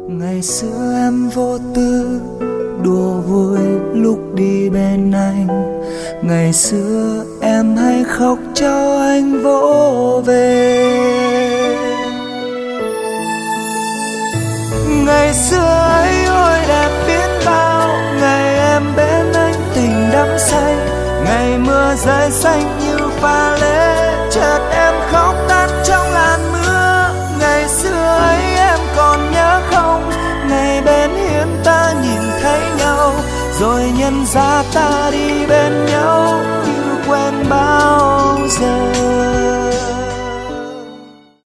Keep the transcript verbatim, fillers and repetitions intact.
Ngày xưa em vô tư đùa vui lúc đi bên anh. Ngày xưa em hay khóc cho anh vỗ về. Ngày xưa ấy ôi đẹp biết bao, ngày em bên anh tình đắm say. Ngày mưa rơi xanh như pha lê, chợt em khóc tắt trong làn mưa. Ngày xưa ấy em còn nhớ không, ngày bên hiên ta nhìn thấy nhau, rồi nhận ra ta đi bên nhau.